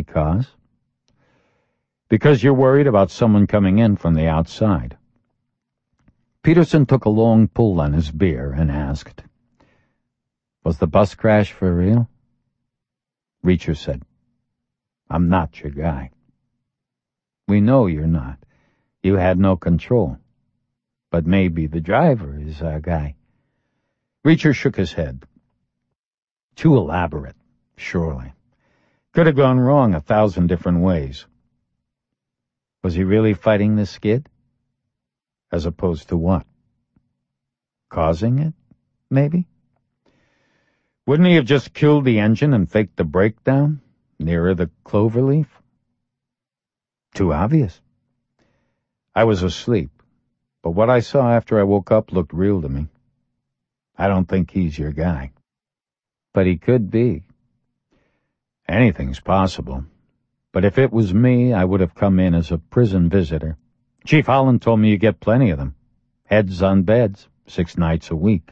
Because? Because you're worried about someone coming in from the outside. Peterson took a long pull on his beer and asked, "Was the bus crash for real?" Reacher said, "I'm not your guy." "We know you're not. You had no control. But maybe the driver is our guy." Reacher shook his head. "Too elaborate, surely. Could have gone wrong 1,000 different ways." "Was he really fighting the skid?" "As opposed to what?" "Causing it, maybe?" "Wouldn't he have just killed the engine and faked the breakdown nearer the cloverleaf?" "Too obvious." "I was asleep, but what I saw after I woke up looked real to me. I don't think he's your guy." "But he could be." "Anything's possible. But if it was me, I would have come in as a prison visitor. Chief Holland told me you get plenty of them. Heads on beds, 6 nights a week."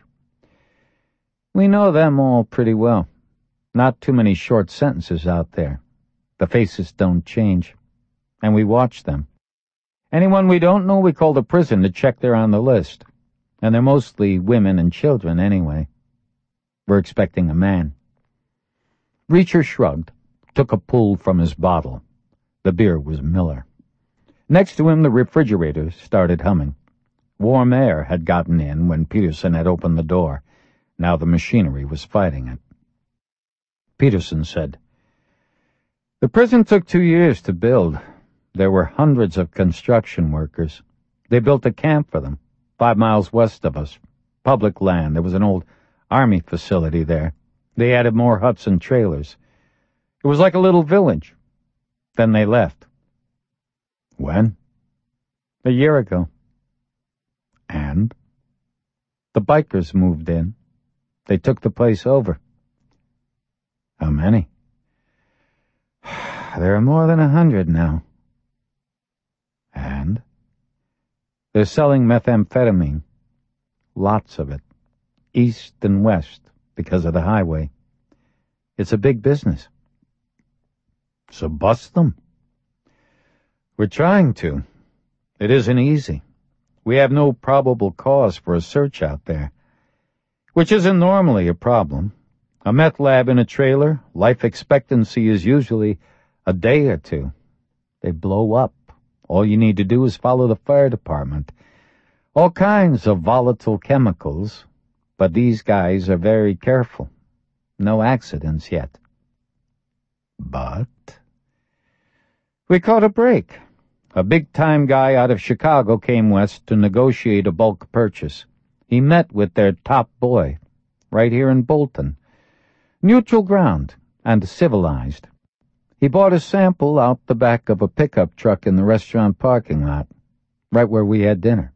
"We know them all pretty well. Not too many short sentences out there. The faces don't change. And we watch them. Anyone we don't know, we call to prison to check they're on the list. And they're mostly women and children anyway. We're expecting a man." Reacher shrugged, took a pull from his bottle. The beer was Miller. Next to him, the refrigerator started humming. Warm air had gotten in when Peterson had opened the door. Now the machinery was fighting it. Peterson said, "The prison took 2 years to build. There were hundreds of construction workers. They built a camp for them, 5 miles west of us. Public land. There was an old army facility there. They added more huts and trailers. It was like a little village. Then they left." "When?" "A year ago." "And?" "The bikers moved in. They took the place over." "How many?" "There are more than 100 now." "And?" "They're selling methamphetamine. Lots of it. East and west, because of the highway. It's a big business." "So bust them." "We're trying to. It isn't easy. We have no probable cause for a search out there, which isn't normally a problem. A meth lab in a trailer, life expectancy is usually a day or 2. They blow up. All you need to do is follow the fire department. All kinds of volatile chemicals, but these guys are very careful. No accidents yet." "But?" "We caught a break. A big-time guy out of Chicago came west to negotiate a bulk purchase. He met with their top boy, right here in Bolton. Neutral ground, and civilized. He bought a sample out the back of a pickup truck in the restaurant parking lot, right where we had dinner."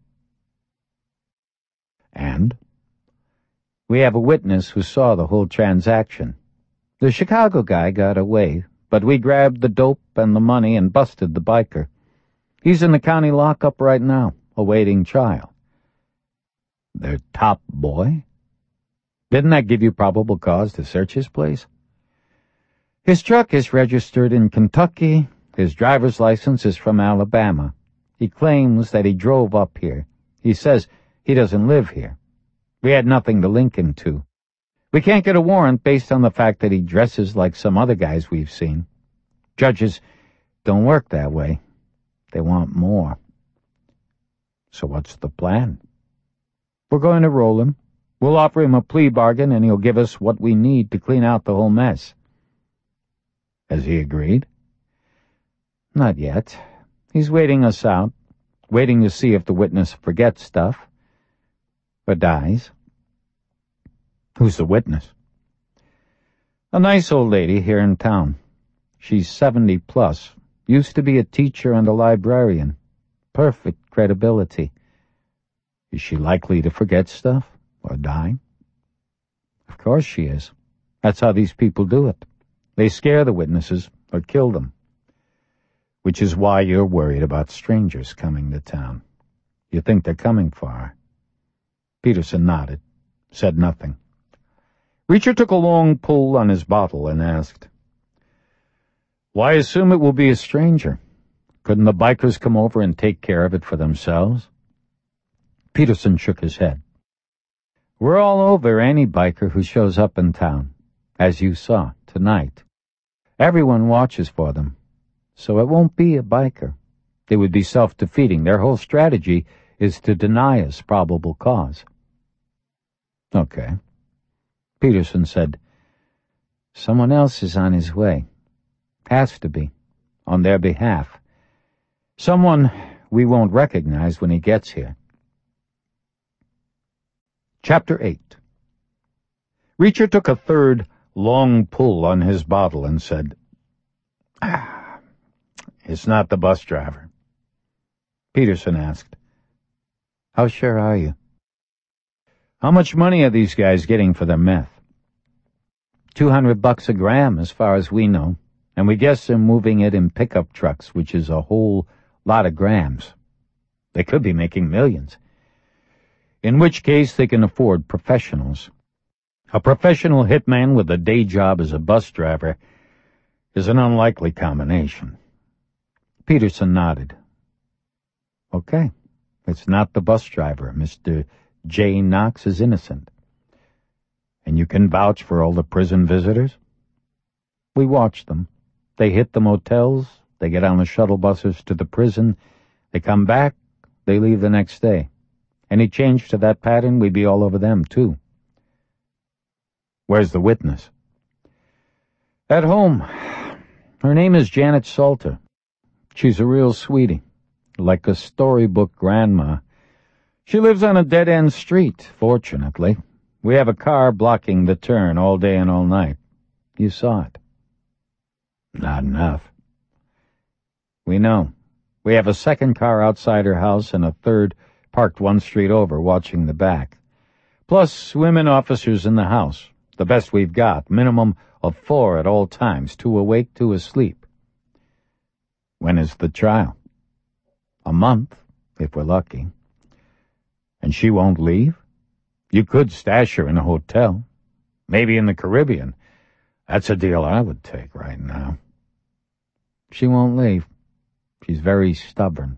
"And?" "We have a witness who saw the whole transaction. The Chicago guy got away, but we grabbed the dope and the money and busted the biker. He's in the county lockup right now, awaiting trial." "Their top boy? Didn't that give you probable cause to search his place?" "His truck is registered in Kentucky. His driver's license is from Alabama. He claims that he drove up here. He says he doesn't live here. We had nothing to link him to. We can't get a warrant based on the fact that he dresses like some other guys we've seen. Judges don't work that way. They want more." "So what's the plan?" "We're going to roll him. We'll offer him a plea bargain, and he'll give us what we need to clean out the whole mess." "Has he agreed?" "Not yet. He's waiting us out, waiting to see if the witness forgets stuff. Or dies." "Who's the witness?" "A nice old lady here in town. She's 70 plus, used to be a teacher and a librarian. Perfect credibility." "Is she likely to forget stuff, or die?" "Of course she is. That's how these people do it. They scare the witnesses, or kill them." "Which is why you're worried about strangers coming to town. You think they're coming far?" Peterson nodded, said nothing. Reacher took a long pull on his bottle and asked, Why assume it will be a stranger? Couldn't the bikers come over and take care of it for themselves? Peterson shook his head. We're all over any biker who shows up in town, as you saw tonight. Everyone watches for them, so it won't be a biker. It would be self-defeating. Their whole strategy is to deny us probable cause. Okay. Peterson said, Someone else is on his way. Has to be, on their behalf. Someone we won't recognize when he gets here. Chapter 8. Reacher took a third long pull on his bottle and said, It's not the bus driver. Peterson asked, How sure are you? How much money are these guys getting for their meth? $200 a gram, as far as we know, and we guess they're moving it in pickup trucks, which is a whole lot of grams. They could be making millions. In which case they can afford professionals. A professional hitman with a day job as a bus driver is an unlikely combination. Peterson nodded. Okay, it's not the bus driver. Mr. J. Knox is innocent. And you can vouch for all the prison visitors? We watch them. They hit the motels, they get on the shuttle buses to the prison, they come back, they leave the next day. Any change to that pattern, we'd be all over them, too. Where's the witness? At home. Her name is Janet Salter. She's a real sweetie, like a storybook grandma. She lives on a dead-end street, fortunately. We have a car blocking the turn all day and all night. You saw it. Not enough. We know. We have a second car outside her house and a third parked one street over, watching the back. Plus women officers in the house. The best we've got. Minimum of 4 at all times. 2 awake, 2 asleep. When is the trial? A month, if we're lucky. And she won't leave? You could stash her in a hotel. Maybe in the Caribbean. That's a deal I would take right now. She won't leave. She's very stubborn.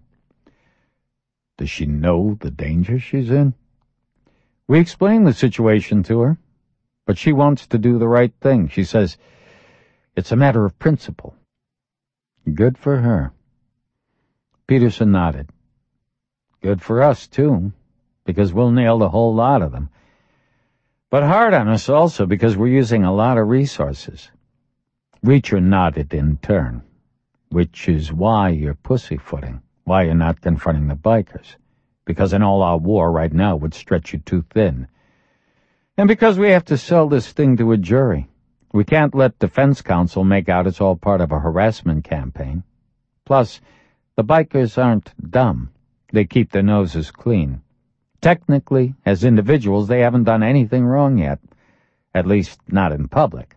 Does she know the danger she's in? We explain the situation to her, but she wants to do the right thing. She says it's a matter of principle. Good for her. Peterson nodded. Good for us, too, because we'll nail the whole lot of them. But hard on us also because we're using a lot of resources. Reacher nodded in turn, which is why you're pussyfooting, why you're not confronting the bikers, because an all-out war right now would stretch you too thin. And because we have to sell this thing to a jury. We can't let defense counsel make out it's all part of a harassment campaign. Plus, the bikers aren't dumb. They keep their noses clean. Technically, as individuals, they haven't done anything wrong yet. At least, not in public.